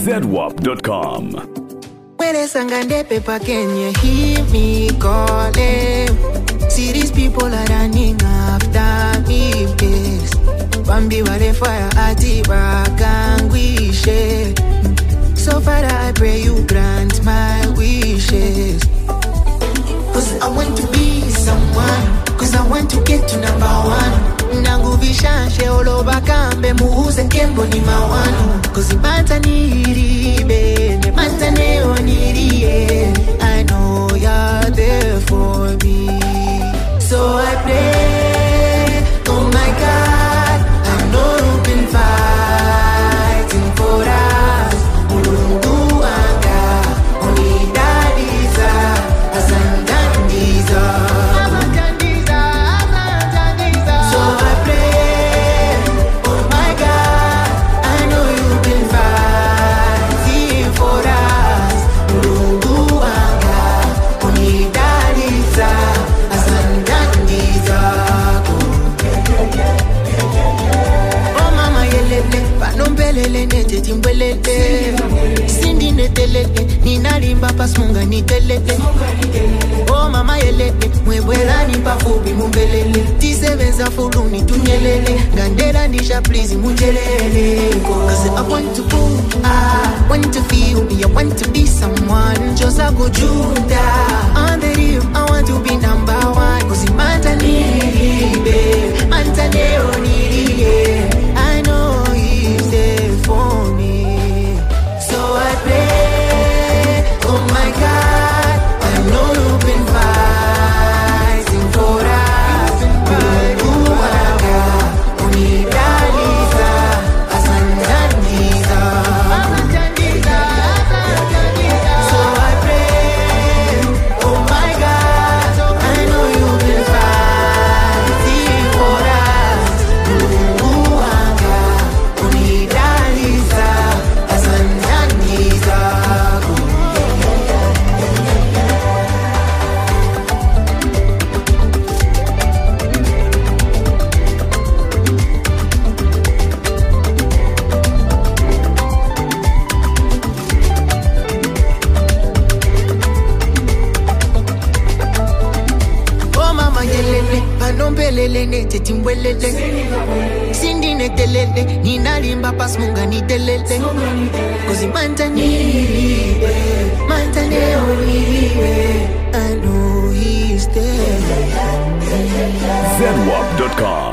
ZWAP.com. When they sang and they paper, can you hear me calling? See these people are running after me, yes. Bambi wa the fire atiba kangwishe. So Father, I pray you grant my wishes. Cause I want to be someone, cause I want to get to number one. Nangu vishanshe oloba kambe muhuze kembo ni mawanu. Cause ibanta niribe, nebanta neo niriye. I know you're there for me. So I pray, oh my God, I know you've been fighting for us. Ulungu anga, onidadiza, asandandiza. So I pray, oh my God, I know you've been fighting for us. Ulungu anga, onidadiza, asandandiza. Oh mama yelele, panombelele nete timbelele. Sindi netelele, ninalimba pasmunga nitelele. Oh mama yelele, mwebwela nipa fubi mumbelele. Tisebeza fuluni tunyelele, gandela nisha please munjelele. Cause I want to go, I want to feel me, I want to be someone. Just a go juda, on the rim, I want to be number one. Cause in Mantanibe, Mantaneo I know he's there for me. So I pray, oh my God, I know you've been fighting for us. Uwaga, unidaliza, asandandiza. So I pray, oh my God, I know you've been fighting for us. Uwaga, unidaliza, asandandiza. Oh mama yelele, panombelele nete timbwelele. Sindi netelele, ninalimba pasmunga nitelele. Cause Mantaniribe, Mantaneribe, I know he's there. ZWAP.com.